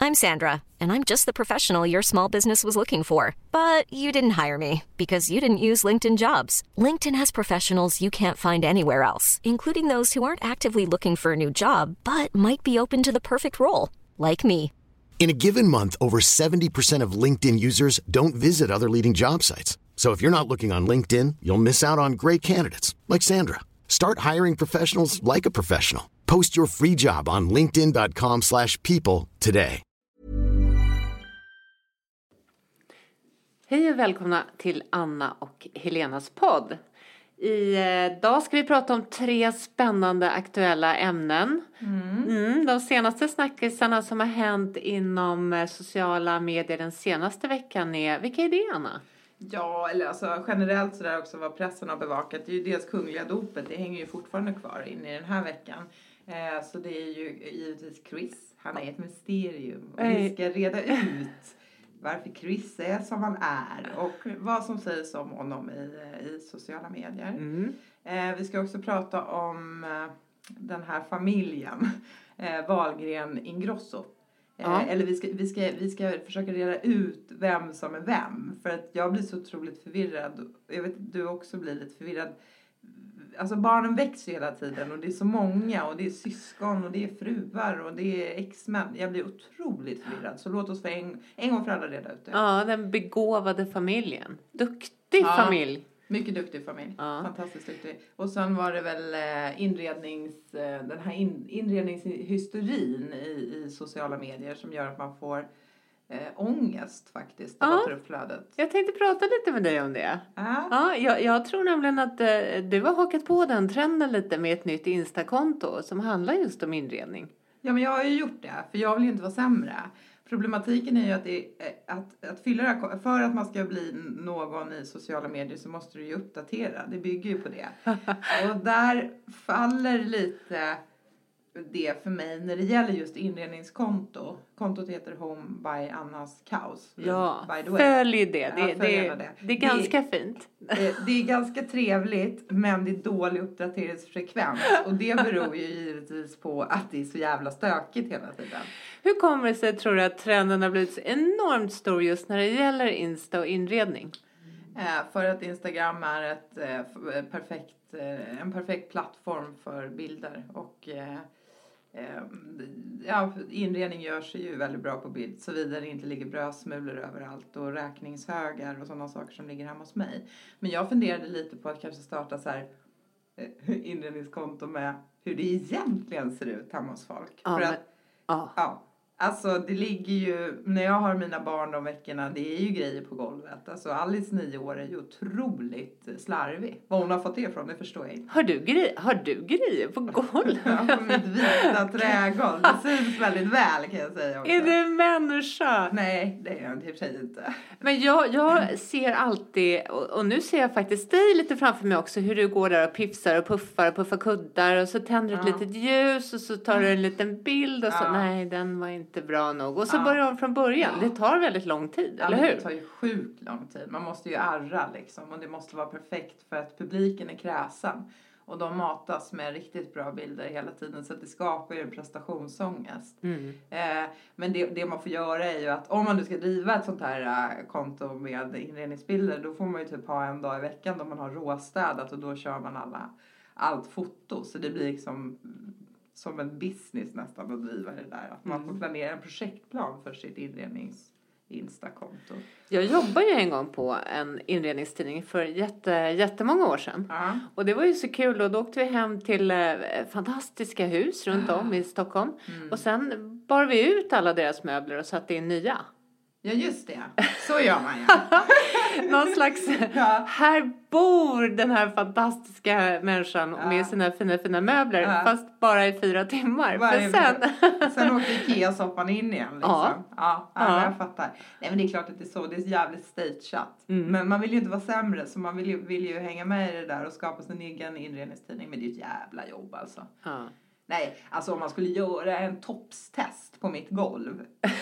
I'm Sandra, and I'm just the professional your small business was looking for. But you didn't hire me because you didn't use LinkedIn Jobs. LinkedIn has professionals you can't find anywhere else, including those who aren't actively looking for a new job, but might be open to the perfect role, like me. In a given month, over 70% of LinkedIn users don't visit other leading job sites. So if you're not looking on LinkedIn, you'll miss out on great candidates like Sandra. Start hiring professionals like a professional. Post your free job on linkedin.com/people today. Hej och välkomna till Anna och Helenas podd. Idag ska vi prata om 3 spännande aktuella ämnen. De senaste snackisarna som har hänt inom sociala medier den senaste veckan vilka är det, Anna? Ja, eller alltså generellt så där också vad pressen har bevakat. Det är ju dels kungliga dopet, det hänger ju fortfarande kvar in i den här veckan. Så det är ju givetvis Chris, han är ett mysterium. Och vi ska reda ut varför Chris är som han är och vad som sägs om honom i sociala medier. Vi ska också prata om den här familjen, Wahlgren Ingrosso. Eller vi ska försöka reda ut vem som är vem. För att jag blir så otroligt förvirrad. Jag vet att du också blir lite förvirrad. Alltså barnen växer hela tiden. Och det är så många. Och det är syskon. Och det är fruar. Och det är exmän. Jag blir otroligt förvirrad. Så låt oss för en gång för alla reda ut det. Ja, den begåvade familjen. Duktig familj. Mycket duktig familj. Ja. Fantastiskt duktig. Och sen var det väl den här inredningshysterin i sociala medier som gör att man får ångest faktiskt. Återuppflödet. Jag tänkte prata lite med dig om det. Ja, jag tror nämligen att du har hakat på den trenden lite med ett nytt Insta-konto som handlar just om inredning. Ja, men jag har ju gjort det. För jag vill ju inte vara sämre. Problematiken är ju att fylla det, för att man ska bli någon i sociala medier så måste du ju uppdatera. Det bygger ju på det. Och där faller lite det för mig när det gäller just inredningskonto. Kontot heter Home by Annas Kaos. Ja, följ det. Det är ganska fint. Det är ganska trevligt, men det är dålig uppdateringsfrekvens. Och det beror ju givetvis på att det är så jävla stökigt hela tiden. Hur kommer det sig, tror du, att trenden har blivit så enormt stor just när det gäller Insta och inredning? För att Instagram är en perfekt plattform för bilder. Och inredning gör sig ju väldigt bra på bild. Så vidare det inte ligger brödsmulor överallt. Och räkningshögar och sådana saker som ligger hemma hos mig. Men jag funderade lite på att kanske starta så här inredningskonto med hur det egentligen ser ut hemma hos folk. Alltså det ligger ju, när jag har mina barn de veckorna, det är ju grejer på golvet. Alltså Alice 9 år är ju otroligt slarvig. Vad hon har fått det ifrån, det förstår jag inte. Har du grejer på golvet? Ja, på mitt vita trägolv. Det syns väldigt väl, kan jag säga också. Är du människa? Nej, det är jag i och för sig inte. Men jag ser alltid, och nu ser jag faktiskt dig lite framför mig också, hur du går där och piffar och puffar kuddar och så tänder ett litet ljus och så tar du en liten bild och så, nej den var inte bra nog. Och så börjar de från början. Det tar väldigt lång tid, eller hur? Det tar ju sjukt lång tid. Man måste ju arra liksom. Och det måste vara perfekt för att publiken är kräsen. Och de matas med riktigt bra bilder hela tiden. Så att det skapar ju en prestationsångest. Men det man får göra är ju att om man nu ska driva ett sånt här konto med inredningsbilder. Då får man ju typ ha en dag i veckan då man har råstädat. Och då kör man allt foto. Så det blir liksom som en business nästan att driva det där. Att man får planera en projektplan för sitt Insta-konto. Jag jobbade ju en gång på en inredningstidning för jättemånga år sedan. Och det var ju så kul. Och då åkte vi hem till fantastiska hus runt om i Stockholm. Och sen bar vi ut alla deras möbler och satte in nya. Ja, just det. Så gör man ju. Någon slags, här bor den här fantastiska människan med sina fina möbler. Fast bara i 4 timmar. Sen åker Ikea-soppan in igen liksom. Jag fattar. Nej, men det är klart att det är så. Det är jävligt stageat. Men man vill ju inte vara sämre. Så man vill ju hänga med i det där och skapa sin egen inredningstidning. Men det är ett jävla jobb alltså. Nej, alltså om man skulle göra en toppstest på mitt golv.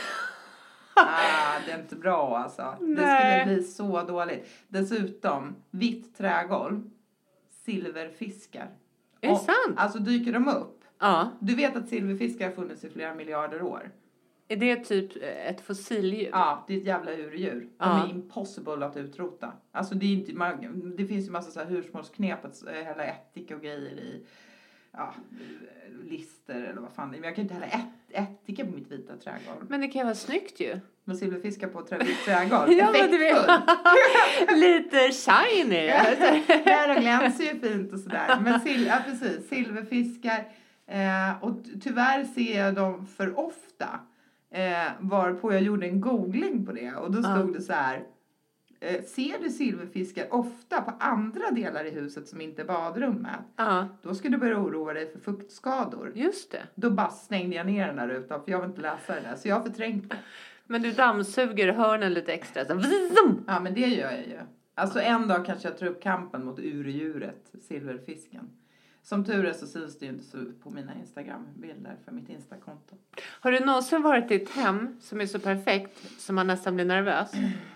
Det är inte bra alltså. Det skulle bli så dåligt. Dessutom, vitt trägolv. Silverfiskar. Är det sant? Alltså dyker de upp. Ja. Du vet att silverfiskar har funnits i flera miljarder år. Är det typ ett fossildjur? Ja, det är ett jävla urdjur. De är impossible att utrota. Alltså det är inte, det finns ju massa så här husmålsknep att hälla ättika och grejer i. Ja, lister eller vad fan det är. Men jag kan inte hälla ättika på mitt vita trädgolv. Men det kan ju vara snyggt ju. Med silverfiskar på trädgolv. Ja, men du vet. Lite shiny. Där och glänser ju fint och sådär. Men precis, silverfiskar. Och tyvärr ser jag dem för ofta. Varpå jag gjorde en googling på det. Och då stod det så här. Ser du silverfiskar ofta på andra delar i huset som inte är badrummet. Då ska du börja oroa dig för fuktskador. Just det. Då bara slängde jag ner den där rutan. För jag vill inte läsa det där. Så jag har förträngt det. Men du dammsuger hörnen lite extra. Så. Ja, men det gör jag ju. Alltså en dag kanske jag tar upp kampen mot urdjuret, silverfisken. Som tur är så syns det ju inte så på mina Instagram-bilder för mitt Insta-konto. Har du någonsin varit i ett hem som är så perfekt som man nästan blir nervös?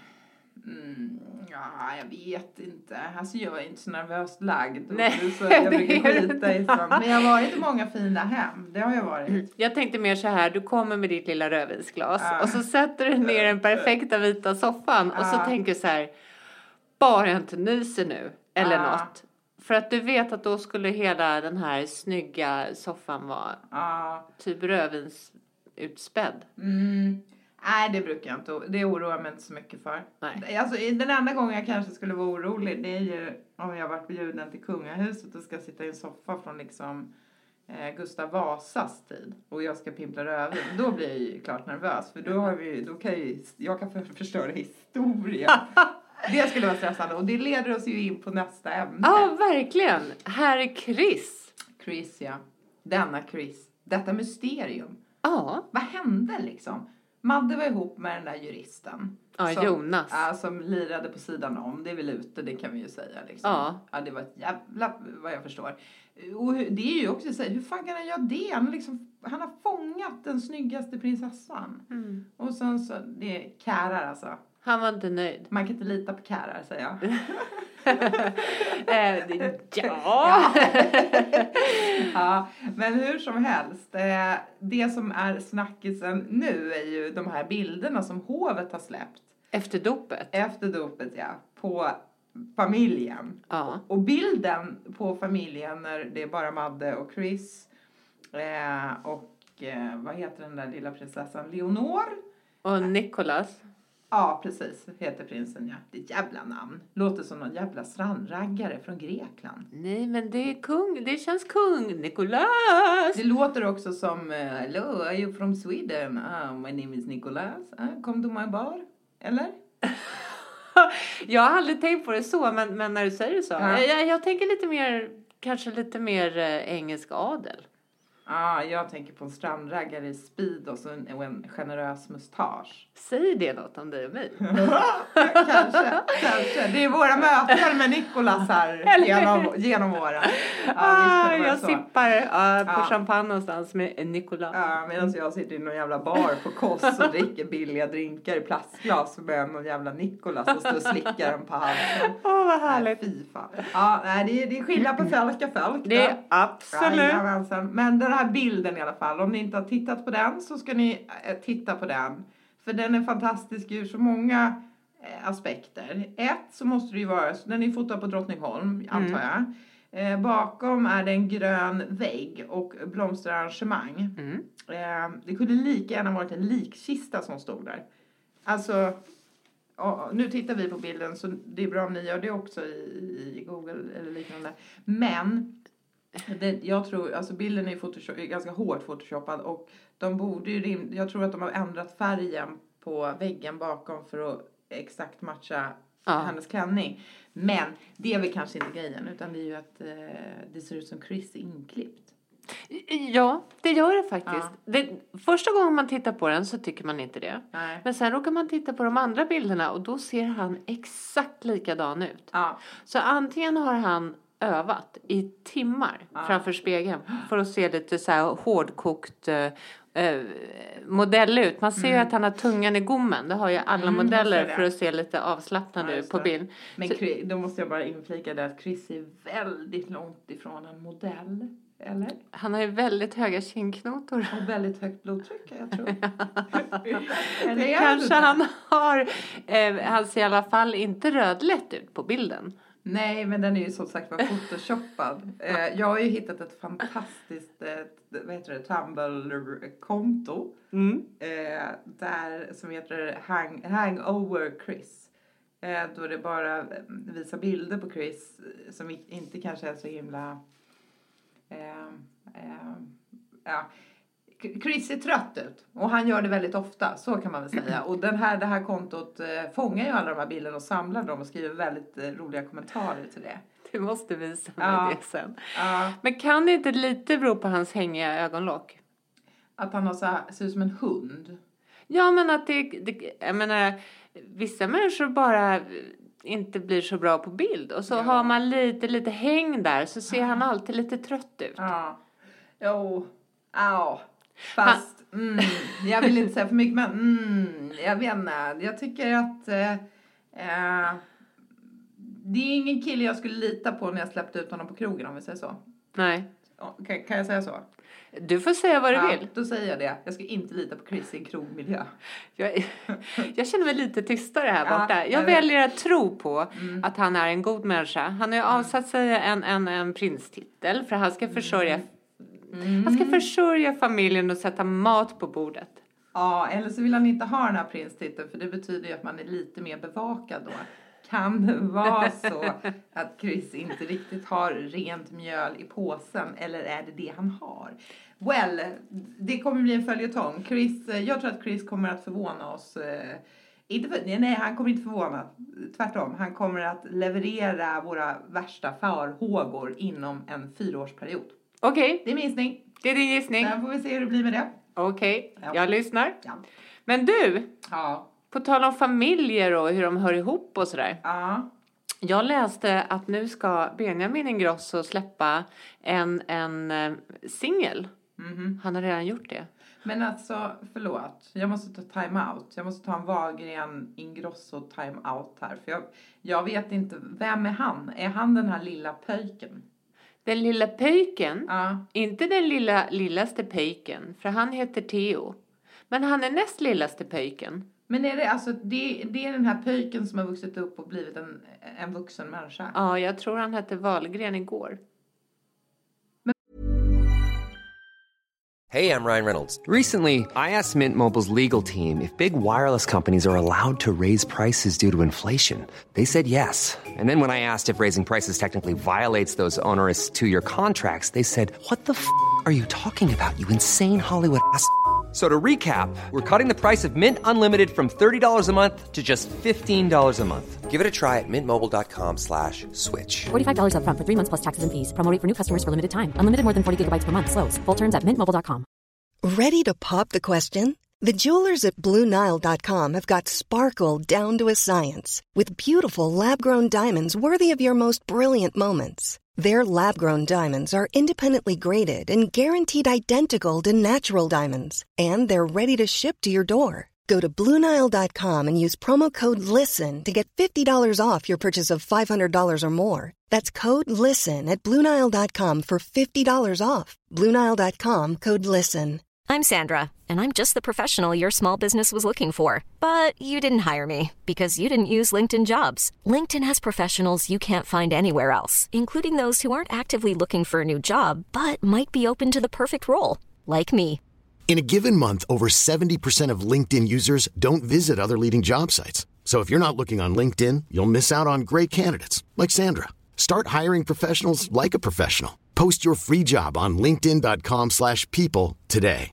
Ja, jag vet inte. Alltså jag är inte så nervöst lagd. Nej, så jag brukar skita i sånt. Men jag har varit i många fina hem. Det har jag varit. Jag tänkte mer så här. Du kommer med ditt lilla rödvinsglas. Och så sätter du ner den perfekta vita soffan. Och så tänker du så här. Bara jag inte nyser nu. Eller något. För att du vet att då skulle hela den här snygga soffan vara typ rödvinsutspädd. Nej, det brukar jag inte. Det oroar mig inte så mycket för. Nej. Alltså, den enda gången jag kanske skulle vara orolig, det är ju om jag varit bjuden till kungahuset och ska sitta i en soffa från liksom Gustav Vasas tid. Och jag ska pimpla rödvin. Då blir jag ju klart nervös. För då kan jag kan förstöra historia. Det skulle vara stressande. Och det leder oss ju in på nästa ämne. Ja, verkligen. Här är Chris. Chris, ja. Denna Chris. Detta mysterium. Ja. Vad hände liksom? Madde var ihop med den där juristen. Ja, Jonas. Ja, som lirade på sidan om. Det är väl ute, det kan vi ju säga. Liksom. Ja, det var ett jävla, vad jag förstår. Och det är ju också så här, hur fan kan han göra det? Han har fångat den snyggaste prinsessan. Och sen så, det är kärar alltså. Han var inte nöjd. Man kan inte lita på kärar, säger jag. Ja, men hur som helst. Det som är snackisen nu är ju de här bilderna som hovet har släppt. Efter dopet, ja. På familjen. Ja. Och bilden på familjen när det är bara Madde och Chris. Och vad heter den där lilla prinsessan? Leonor. Och Nicholas. Ja, precis. Heter prinsen, ja. Det är ett jävla namn. Låter som någon jävla strandraggare från Grekland. Nej, men det är kung. Det känns kung. Nicholas. Det låter också som, hello, are you from Sweden? My name is Nicholas. Come to my bar. Eller? Jag har aldrig tänkt på det så, men när du säger det så. Ja. Jag tänker lite mer engelsk adel. Jag tänker på en strandraggare i speedos och en generös mustasch. Säg det något om dig och mig. kanske. Det är våra möten med Nicholas här genom åren. Jag sippar på champagne någonstans med Nicholas. Ja, medan jag sitter i någon jävla bar på Koss och dricker billiga drinkar i plastglas med någon jävla Nicholas och står och slickar den på halsen. Vad härligt. Nej, fy fan. Ja, nej, det är skillnad på folk. Det är absolut. Men den här bilden i alla fall, om ni inte har tittat på den så ska ni titta på den. För den är fantastisk ur så många aspekter. Så måste det ju vara, den är fotad på Drottningholm, antar jag. Bakom är det en grön vägg och blomsterarrangemang. Det kunde lika gärna varit en likkista som stod där. Alltså, nu tittar vi på bilden så det är bra om ni gör det också i Google eller liknande. Men jag tror, alltså bilden är ganska hårt photoshoppad och de borde ju jag tror att de har ändrat färgen på väggen bakom för att exakt matcha hennes klänning. Men det är väl kanske inte grejen, utan det är ju att det ser ut som Chris inklippt. Ja, det gör det faktiskt. Första gången man tittar på den så tycker man inte det. Nej. Men sen råkar man titta på de andra bilderna och då ser han exakt likadan ut. Ja. Så antingen har han övat i timmar framför spegeln för att se lite så här hårdkokt modell ut. Man ser ju att han har tungan i gommen. Det har ju alla modeller för att se lite avslappnad ut på bild. Men då måste jag bara inflika det att Chris är väldigt långt ifrån en modell. Eller? Han har ju väldigt höga kindknotor. Och väldigt högt blodtryck, jag tror. Det kanske han har. Han ser i alla fall inte rödlätt ut på bilden. Nej, men den är ju som sagt var photoshoppad. Jag har ju hittat ett fantastiskt Tumblr-konto. Där som heter Hangover Chris. Då det bara visar bilder på Chris som inte kanske är så himla... Chris ser trött ut. Och han gör det väldigt ofta, så kan man väl säga. Och det här kontot fångar ju alla de här bilderna och samlar dem och skriver väldigt roliga kommentarer till det. Du måste visa mig det sen. Ja. Men kan det inte lite bero på hans hängiga ögonlock? Att han ser ut som en hund. Ja, men att jag menar, vissa människor bara inte blir så bra på bild. Och så har man lite häng där, så ser han alltid lite trött ut. Ja. Fast, jag vill inte säga för mycket, men jag vet inte. Jag tycker att det är ingen kille jag skulle lita på när jag släppte ut honom på krogen, om vi säger så. Nej. Kan jag säga så? Du får säga vad du vill. Då säger jag det. Jag ska inte lita på Chris i en krogmiljö. Jag känner mig lite tystare här borta. Jag väljer att tro på att han är en god människa. Han har ju avsatt sig en prinstitel för han ska försörja han ska försörja familjen och sätta mat på bordet. Ja, eller så vill han inte ha den här prinstiteln, för det betyder ju att man är lite mer bevakad då. Kan det vara så att Chris inte riktigt har rent mjöl i påsen, eller är det han har? Well, det kommer bli en följetong. Jag tror att Chris kommer att förvåna oss. Nej, han kommer inte förvåna. Tvärtom, han kommer att leverera våra värsta farhågor inom en 4-årsperiod. Okej. Det är min gissning. Det är din gissning. Sen får vi se hur det blir med det. Okej, Ja. jag lyssnar. Ja. Men du, Ja. på tal om familjer och hur de hör ihop och sådär. Ja. Jag läste att nu ska Benjamin Ingrosso släppa en singel. Han har redan gjort det. Men alltså, förlåt. Jag måste ta time out. Jag måste ta en Wahlgren Ingrosso time out här. För jag vet inte, vem är han? Är han den här lilla pöjken? Den lilla pöjken? Ja. Inte den lillaste pöjken. För han heter Theo. Men han är näst lillaste pöjken. Men är det alltså, det är den här pöjken som har vuxit upp och blivit en vuxen människa? Ja, jag tror han hette Wahlgren igår. Hey, I'm Ryan Reynolds. Recently, I asked Mint Mobile's legal team if big wireless companies are allowed to raise prices due to inflation. They said yes. And then when I asked if raising prices technically violates those onerous 2-year contracts, they said, "What the f*** are you talking about, you insane Hollywood ass?" So to recap, we're cutting the price of Mint Unlimited from $30 a month to just $15 a month. Give it a try at mintmobile.com/switch. $45 up front for 3 months plus taxes and fees. Promo rate for new customers for limited time. Unlimited more than 40 gigabytes per month. Slows full terms at mintmobile.com. Ready to pop the question? The jewelers at BlueNile.com have got sparkle down to a science with beautiful lab-grown diamonds worthy of your most brilliant moments. Their lab-grown diamonds are independently graded and guaranteed identical to natural diamonds. And they're ready to ship to your door. Go to BlueNile.com and use promo code LISTEN to get $50 off your purchase of $500 or more. That's code LISTEN at BlueNile.com for $50 off. BlueNile.com, code LISTEN. I'm Sandra, and I'm just the professional your small business was looking for. But you didn't hire me because you didn't use LinkedIn Jobs. LinkedIn has professionals you can't find anywhere else, including those who aren't actively looking for a new job, but might be open to the perfect role, like me. In a given month, over 70% of LinkedIn users don't visit other leading job sites. So if you're not looking on LinkedIn, you'll miss out on great candidates like Sandra. Start hiring professionals like a professional. Post your free job on linkedin.com/people today.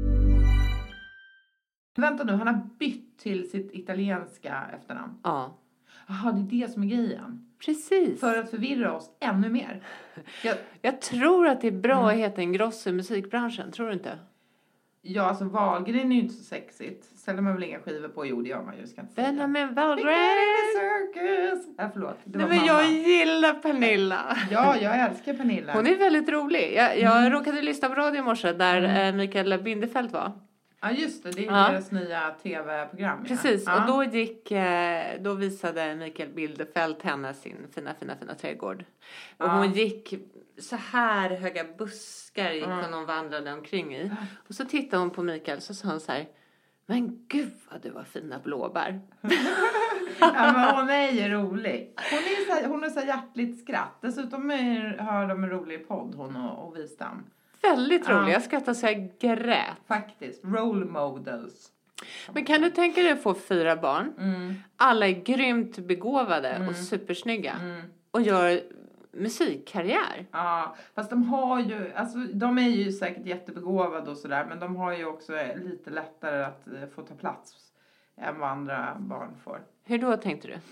Vänta nu, han har bytt till sitt italienska efternamn. Ja. Jaha, det är det som är grejen. Precis. För att förvirra oss ännu mer. Jag tror att det är bra att heta Ingrosso i musikbranschen, tror du inte? Ja, alltså Wahlgren är ju inte så sexigt. Ställer man väl inga skivor på? Jo, det gör man ju. Ska inte säga. Benjamin Wahlgren! Circus! Förlåt. Det var Nej, men mamma. jag gillar Pernilla. Ja, jag älskar Pernilla. Hon är väldigt rolig. Jag råkade lyssna på radio i morse där Mikael Bindefeld var. Ja, just det. Det är deras nya tv-program. Precis, och då visade Mikael Bildefeld henne sin fina trädgård. Och hon gick så här höga buskar gick hon vandrade omkring i. Och så tittade hon på Mikael så sa hon så här: men gud vad du har fina blåbär. Ja, men hon är ju rolig. Hon är så hjärtligt skratt. Dessutom har de en rolig podd, hon och Wistam. Väldigt rolig. Jag skrattar så jag grät. Faktiskt. Role models. Men kan du tänka dig att få 4 barn? Alla är grymt begåvade och supersnygga. Och gör musikkarriär. Ja, fast de har ju, alltså de är ju säkert jättebegåvade och sådär, men de har ju också lite lättare att få ta plats än vad andra barn får. Hur då tänkte du?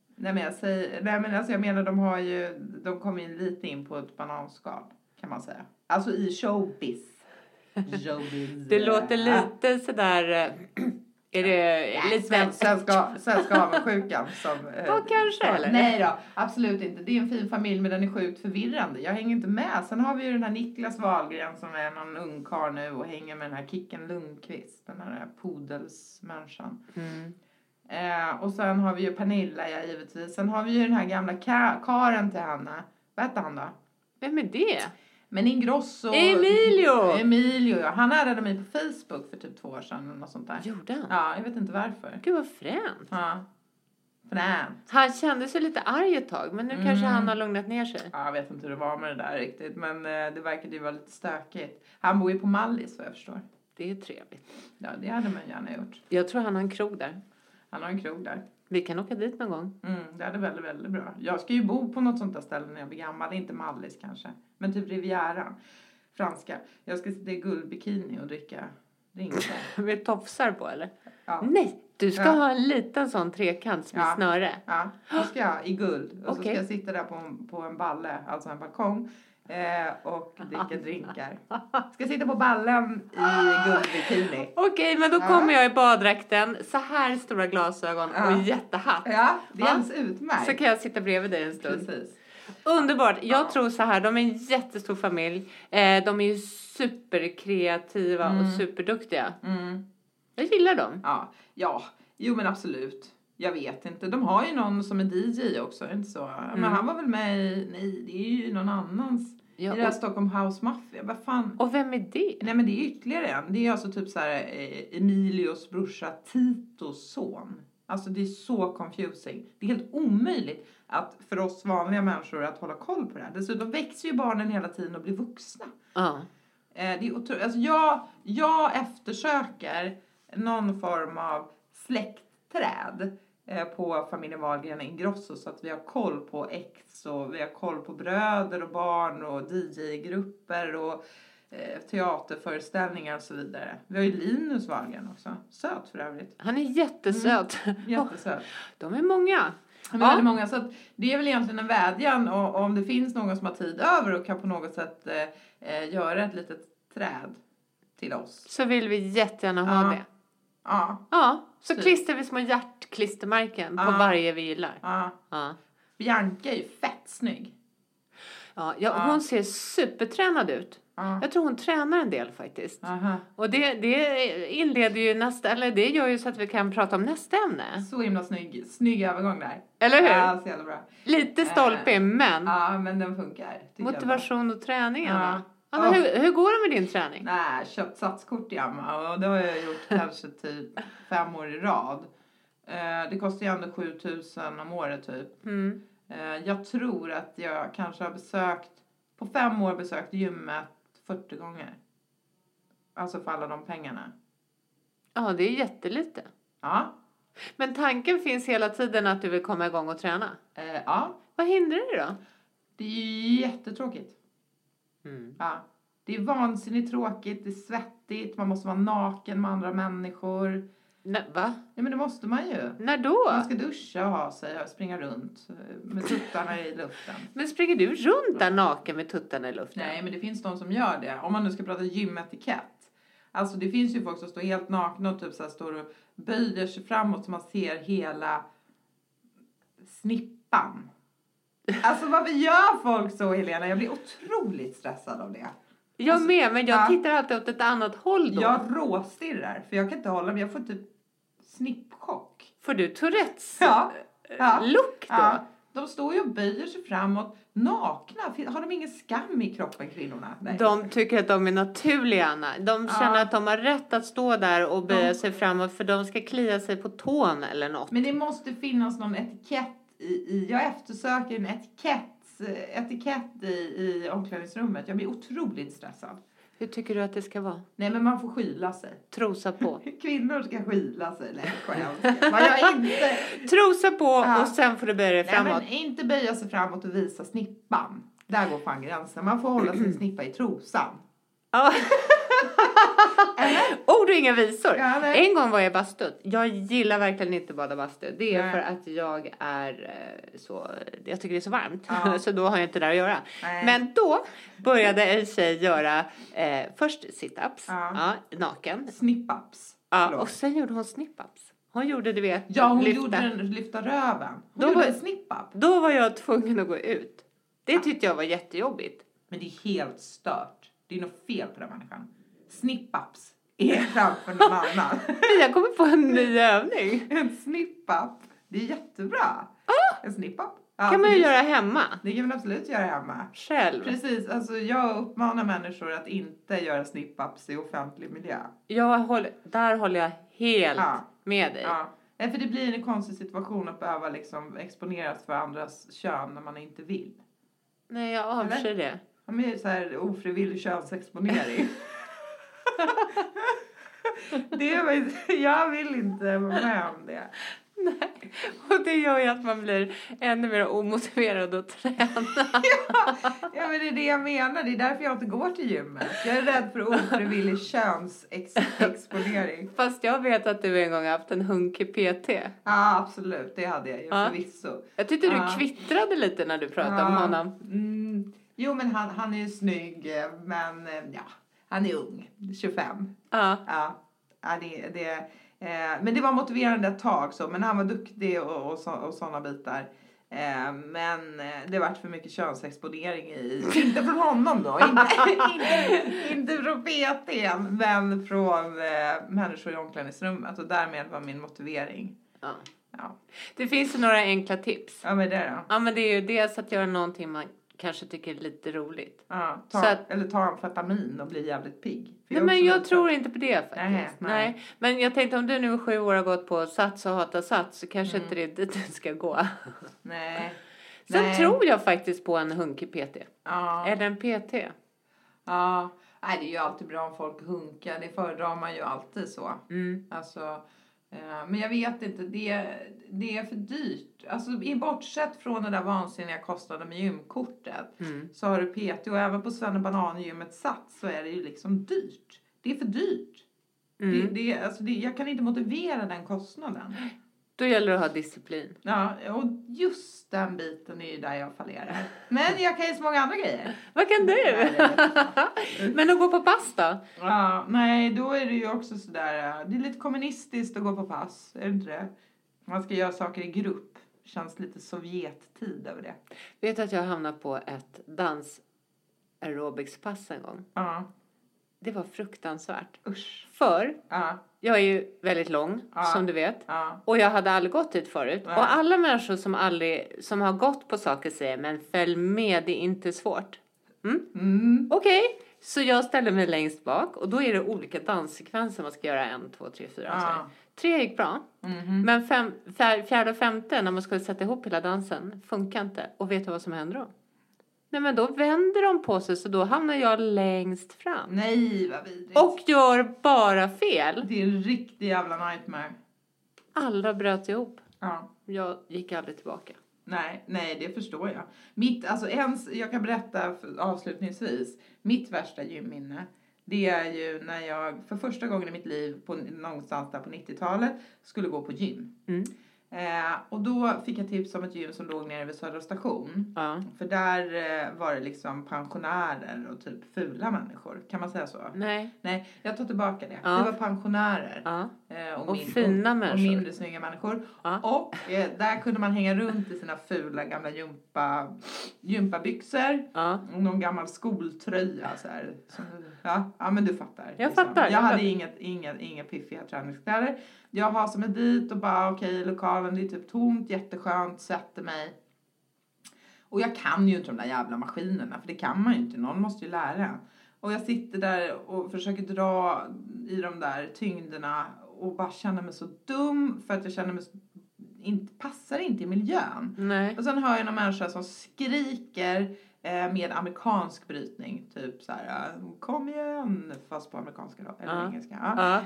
Jag menar de kommer in lite in på ett bananskal, kan man säga. Alltså i showbiz. Det låter lite sådär. Är det lite svenska avundsjukan som... Ja, kanske eller? Nej då, absolut inte. Det är en fin familj, men den är sjukt förvirrande. Jag hänger inte med. Sen har vi ju den här Niklas Wahlgren som är någon ungkarl nu och hänger med den här Kicken Lundqvist. Den här pudelsmänniskan. Och sen har vi ju Pernilla, givetvis. Sen har vi ju den här gamla Karen till henne. Vad heter han då? Vem är det? Men Ingrosso... Emilio, ja. Han ärade mig på Facebook för typ 2 år sedan. Eller något sånt där. Gjorde han? Ja, jag vet inte varför. Gud vad fränt. Ja. Fränt. Han kände sig lite arg ett tag. Men nu kanske han har lugnat ner sig. Ja, jag vet inte hur det var med det där riktigt. Men det verkade ju vara lite stökigt. Han bor ju på Mallis, vad jag förstår. Det är trevligt. Ja, det hade man gärna gjort. Jag tror han har en krog där. Han har en krog där. Vi kan åka dit någon gång. Det är väldigt, väldigt bra. Jag ska ju bo på något sånt där ställe när jag blir gammal. Inte Mallis kanske. Men typ Riviera. Franska. Jag ska sitta i guldbikini och dricka drinkar. Med tofsar på eller? Ja. Nej, du ska ha en liten sån trekant med snöre. Ja, det ska jag i guld. Och så ska jag sitta där på en balle, alltså en balkong. Och dricka drinkar. Ska sitta på ballen i guldbikini. Okej, men då kommer jag i baddräkten. Så här stora glasögon och jättehatt. Ja, det är alldeles utmärkt. Så kan jag sitta bredvid dig en stund. Precis. Underbart. Jag tror så här, de är en jättestor familj. De är ju superkreativa och superduktiga. Jag gillar dem. Ja, jo men absolut. Jag vet inte. De har ju någon som är DJ också, inte så? Men han var väl med i... Nej, det är ju någon annans. Ja, i det här Stockholm House Mafia. Vad fan? Och vem är det? Nej, men det är ytterligare en. Det är alltså typ så här Emilios brorsa Titos son. Alltså det är så confusing. Det är helt omöjligt för oss vanliga människor att hålla koll på det här. Dessutom växer ju barnen hela tiden och blir vuxna. Det är otroligt. Alltså jag eftersöker någon form av släktträd på familjen Wahlgren Ingrosso, så att vi har koll på ex och vi har koll på bröder och barn och DJ-grupper och teaterföreställningar och så vidare. Vi har ju Linus Wahlgren också. Söt för övrigt. Han är jättesöt. Jättesöt. De är många. Väldigt många. Så att det är väl egentligen en vädjan. Och om det finns någon som har tid över och kan på något sätt göra ett litet träd till oss. Så vill vi jättegärna ha det. Ja. Så klistrar vi små hjärtklistermärken på varje vi gillar. Ja. Bianca är ju fett snygg. Ja, hon ser supertränad ut. Jag tror hon tränar en del faktiskt. Och det inleder ju det gör ju så att vi kan prata om nästa ämne. Så himla snygg övergång där. Eller hur? Ja, så jävla bra. Lite stolpig, men... Ja, men den funkar. Motivation och träningen. Men hur går det med din träning? Nej, köpt satskort i Amma. Och det har jag gjort kanske typ 5 år i rad. Det kostar ju ändå 7,000 om året typ. Jag tror att jag kanske har på 5 år besökt gymmet 40 gånger. Alltså för alla de pengarna. Ja, det är jättelite. Ja. Men tanken finns hela tiden att du vill komma igång och träna? Ja. Vad hindrar det då? Det är ju jättetråkigt. Ja. Det är vansinnigt tråkigt, det är svettigt, man måste vara naken med andra människor. Va? Ja, men det måste man ju. När då? Man ska duscha och ha sig och springa runt med tuttarna i luften. Men springer du runt där naken med tuttarna i luften? Nej, men det finns de som gör det. Om man nu ska prata gymetikett. Alltså det finns ju folk som står helt nakna och typ så här står och böjer sig framåt så man ser hela snippan. Alltså varför gör folk så, Helena? Jag blir otroligt stressad av det. Jag med, men jag tittar alltid åt ett annat håll då. Jag råstirrar, för jag kan inte hålla mig. Jag får typ snippchock. Får du Tourettes look då? Ja. De står ju och böjer sig framåt nakna. Har de ingen skam i kroppen, kvinnorna? Nej. De tycker att de är naturliga, Anna. De känner att de har rätt att stå där och böja sig framåt, för de ska klia sig på tån eller något. Men det måste finnas någon etikett jag eftersöker en etikett i omklädningsrummet. Jag blir otroligt stressad. Hur tycker du att det ska vara? Nej, men man får skyla sig. Trosa på. Kvinnor ska skyla sig. Nej, jag inte. Trosa på och sen får du böja dig framåt. Nej, men inte böja sig framåt och visa snippan. Där går fan gränsen. Man får hålla sin snippa i trosan. Ja. Ord och inga visor. Ja, en gång var jag bastut. Jag gillar verkligen inte bada bastu. Det är för att jag är jag tycker det är så varmt. Ja. Så då har jag inte där att göra. Nej. Men då började en tjej göra först sit-ups. Ja. Naken. Snip-ups. Ja, och sen gjorde hon snip-ups. Hon gjorde det vet. Ja, hon gjorde lyfta röven. Hon gjorde en snip-up. Då var jag tvungen att gå ut. Det tyckte jag var jättejobbigt. Men det är helt stört. Det är något fel på den människan. Snip-ups är framför någon annan. Jag kommer på en ny övning. En snip-up. Det är jättebra. En snip-up. Ja, kan man ju göra hemma. Det kan man absolut göra hemma. Själv. Precis. Alltså jag uppmanar människor att inte göra snip-ups i offentlig miljö. Där håller jag helt med dig. Ja. För det blir en konstig situation att behöva liksom exponeras för andras kön när man inte vill. Nej, jag avskyr det. Ja, men så här ofrivillig könsexponering. Jag vill inte vara med om det. Nej, och det gör ju att man blir ännu mer omotiverad att träna. Ja, men det är det jag menar. Det är därför jag inte går till gymmet. Jag är rädd för ofrivillig könsexponering. Fast jag vet att du en gång haft en hunkig PT. Ja, absolut. Det hade jag ju förvisso. Jag tyckte du kvittrade lite när du pratade om honom. Jo, men han är ju snygg. Men han är ung. 25. Ja, men det var motiverande ett tag så. Men han var duktig och sådana bitar. Men det varit för mycket könsexponering i. Inte från honom då. Inte från PT:n. Men från människor i omklädningsrummet. Och därmed var min motivering. Ja. Det finns ju några enkla tips. Ja, men det då? Ja, men det är ju dels att göra någonting man kanske tycker är lite roligt. Ja, eller ta amfetamin och bli jävligt pigg. Nej, men jag tror inte på det faktiskt. Nej. Men jag tänkte om du nu 7 år har gått på sats och hatar sats så kanske inte det är dit du ska gå. Nej. Sen tror jag faktiskt på en hunkig PT. Ja. Eller en PT. Ja. Nej, det är ju alltid bra om folk hunkar. Det föredrar man ju alltid så. Alltså, men jag vet inte. Det är för dyrt. Alltså bortsett från den där vansinniga kostnaden med gymkortet. Så har du PT och även på Svenne Banan-gymmet Sats så är det ju liksom dyrt. Det är för dyrt. Jag kan inte motivera den kostnaden. Då gäller det att ha disciplin. Ja, och just den biten är ju där jag fallerar. Men jag kan ju så många andra grejer. Vad kan du? Men att gå på pass då? Ja, nej, då är det ju också sådär. Det är lite kommunistiskt att gå på pass, är det inte det? Man ska göra saker i grupp. Känns lite Sovjettid över det. Vet du att jag hamnade på ett dans-aerobics-pass en gång? Ja. Det var fruktansvärt. Usch. För jag är ju väldigt lång, som du vet. Ja. Och jag hade aldrig gått dit förut. Ja. Och alla människor som har gått på saker säger, men följ med, det är inte svårt. Okej. Så jag ställer mig längst bak. Och då är det olika danssekvenser man ska göra. 1, 2, 3, 4. 3 gick bra. Men 4:e och 5:e när man skulle sätta ihop hela dansen funkar inte. Och vet du vad som händer då? Nej, men då vänder de på sig så då hamnar jag längst fram. Nej, vad vidrigt. Och gör bara fel. Det är en riktig jävla nightmare. Alla bröt ihop. Ja. Jag gick aldrig tillbaka. Nej, det förstår jag. Jag kan berätta avslutningsvis. Mitt värsta gymminne. Det är ju när jag för första gången i mitt liv någonstans där på 90-talet skulle gå på gym. Och då fick jag tips om ett gym som låg nere vid Södra station. För där var det liksom pensionärer och typ fula människor. Kan man säga så? Nej, jag tar tillbaka det. Det var pensionärer. Och fina människor. Och mindre snygga människor. Och där kunde man hänga runt i sina fula gamla gympabyxor. Och någon gammal skoltröja. Så här, ja, men du fattar. Jag fattar. Jag hade inga piffiga träningskläder. Jag har som är dit och bara okej, lokalen det är typ tomt, jätteskönt, sätter mig. Och jag kan ju inte de där jävla maskinerna, för det kan man ju inte, någon måste ju lära. Och jag sitter där och försöker dra i de där tyngderna och bara känner mig så dum för att jag känner mig passar inte i miljön. Nej. Och sen hör jag någon människa som skriker med amerikansk brytning, typ så här: kom igen, fast på amerikanska då, eller engelska.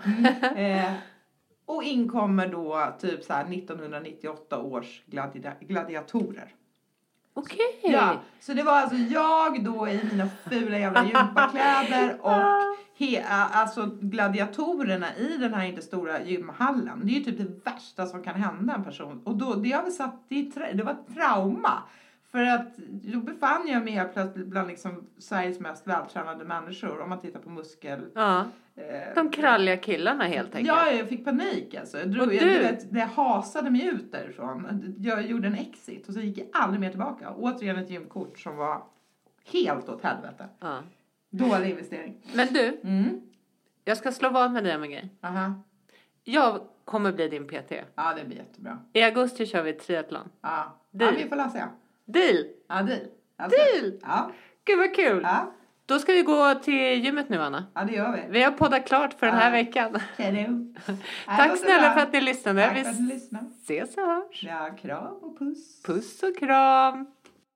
Och inkommer då typ så här 1998 års gladiatorer. Okej. Ja, så det var alltså jag då i mina fula jävla gympakläder och alltså gladiatorerna i den här inte stora gymhallen. Det är ju typ det värsta som kan hända en person. Och då, det har vi satt det var ett trauma. För att då befann jag mig helt plötsligt bland liksom Sveriges mest vältränade människor. Om man tittar på muskel. Ja, de kralliga killarna helt enkelt. Ja, jag fick panik alltså. Jag hasade mig ut därifrån. Jag gjorde en exit och så gick jag aldrig mer tillbaka. Återigen ett gymkort som var helt åt helvete. Ja. Dålig investering. Men du, jag ska slå vad med dig om en grej. Jag kommer bli din PT. Ja, det blir jättebra. I augusti kör vi triathlon. Ja, vi får läsa. Deal! Ja, deal. Alltså, deal! Ja. Gud vad kul! Ja. Då ska vi gå till gymmet nu, Anna. Ja, det gör vi. Vi har poddat klart för den här veckan. Tack snälla för att ni lyssnade. Tack för att ni lyssnade. Ses och hörs. Ja, kram och puss. Puss och kram.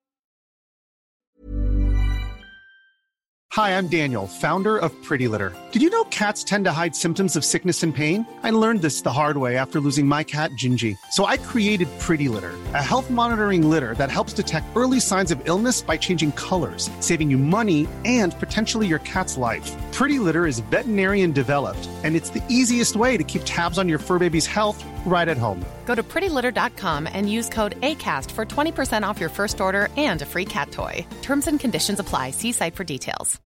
Hi, I'm Daniel, founder of Pretty Litter. Did you know cats tend to hide symptoms of sickness and pain? I learned this the hard way after losing my cat, Gingy. So I created Pretty Litter, a health monitoring litter that helps detect early signs of illness by changing colors, saving you money and potentially your cat's life. Pretty Litter is veterinarian developed, and it's the easiest way to keep tabs on your fur baby's health right at home. Go to prettylitter.com and use code ACAST for 20% off your first order and a free cat toy. Terms and conditions apply. See site for details.